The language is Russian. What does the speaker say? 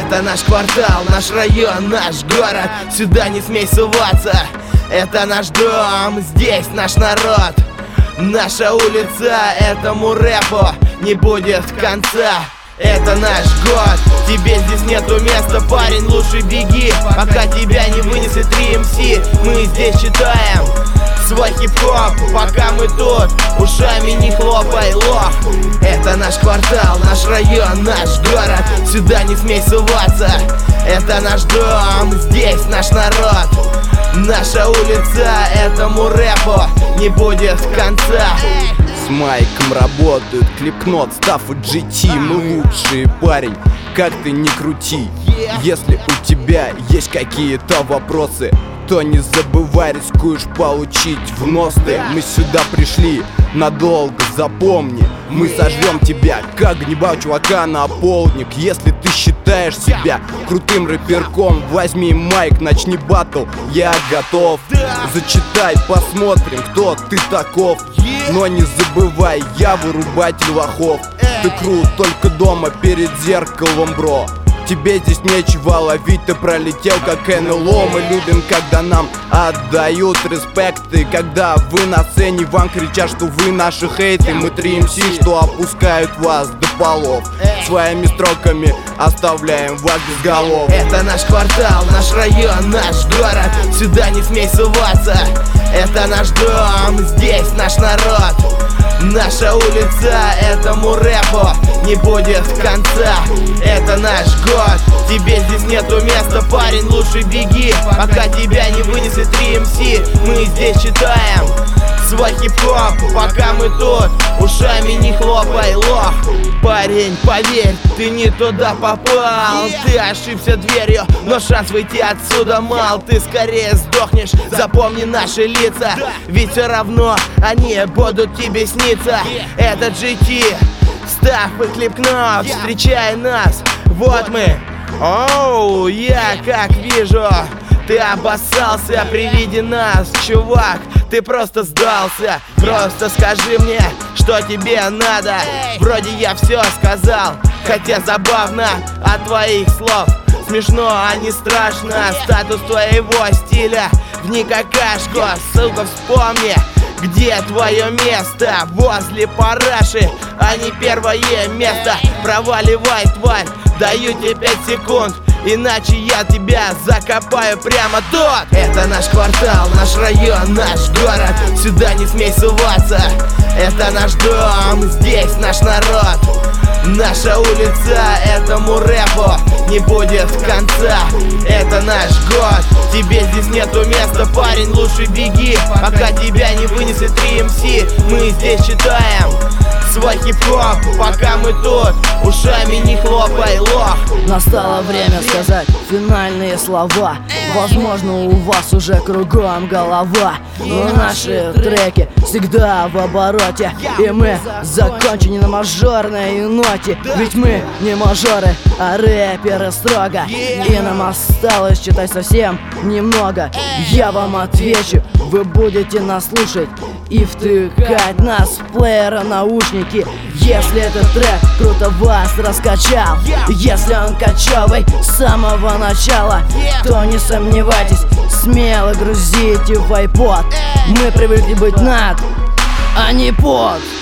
Это наш квартал, наш район, наш город. Сюда не смей суваться. Это наш дом, здесь наш народ. Наша улица, этому рэпу не будет конца. Это наш год, тебе здесь нету места, парень, лучше беги, пока тебя не вынесли 3 MC. Мы здесь читаем свой хип-хоп, пока мы тут, ушами не хлопай, лох. Это наш квартал, наш район, наш город. Сюда не смей суваться. Это наш дом, здесь наш народ. Наша улица, этому рэпу не будет конца. С Майком работают Клипкнот, Стаф и GT. Мы лучшие, парень, как ты ни крути. Если у тебя есть какие-то вопросы, то не забывай, рискуешь получить в нос ты. Мы сюда пришли надолго, запомни. Мы сожрем тебя, как гнеба чувака на полдник. Если ты считаешь себя крутым рэперком, возьми майк, начни баттл, я готов. Зачитай, посмотрим, кто ты таков. Но не забывай, я вырубатель лохов. Ты крут только дома перед зеркалом, бро. Тебе здесь нечего ловить, ты пролетел как НЛО. Мы любим, когда нам отдают респекты, когда вы на сцене, вам кричат, что вы наши хейты. Мы 3 MC, что опускают вас до полов. Своими строками оставляем вас без голов. Это наш квартал, наш район, наш город. Сюда не смей суваться. Это наш дом, здесь наш народ. Наша улица, этому рэпу не будет конца. Это наш год, тебе здесь нету места, парень, лучше беги, пока тебя не вынесли 3 MC. Мы здесь читаем свой хип-хоп, пока мы тут, ушами не хлопай, лох. Парень, поверь, ты не туда попал. Ты ошибся дверью, но шанс выйти отсюда мал. Ты скорее сдохнешь, запомни наши лица, ведь все равно они будут тебе сниться. Это GT, Стаф и Клипкнот, встречай нас, вот мы. Оу, я как вижу, ты обоссался при виде нас, чувак. Ты просто сдался, просто скажи мне, что тебе надо. Вроде я все сказал, хотя забавно от твоих слов. Смешно, а не страшно, статус твоего стиля в никакашку. Сука, вспомни, где твое место? Возле параши, а не первое место. Проваливай, тварь, даю тебе 5 секунд, иначе я тебя закопаю прямо тут. Это наш квартал, наш район, наш город. Сюда не смей суваться. Это наш дом, здесь наш народ. Наша улица, этому рэпу не будет конца. Это наш год, тебе здесь нету места, парень, лучше беги, пока тебя не вынесли 3 MC. Мы здесь читаем свой хип-хоп, пока мы тут, ушами не хлопай, лох. Настало время сказать финальные слова. Возможно, у вас уже кругом голова, но наши треки всегда в обороте, и мы закончены на мажорной ноте. Ведь мы не мажоры, а рэперы строго, и нам осталось читать совсем немного. Я вам отвечу, вы будете нас слушать и втыкать нас в плеера наушники. Если этот трек круто вас раскачал, если он качевый с самого начала, то не сомневайтесь, смело грузите в iPod. Мы привыкли быть над, а не под.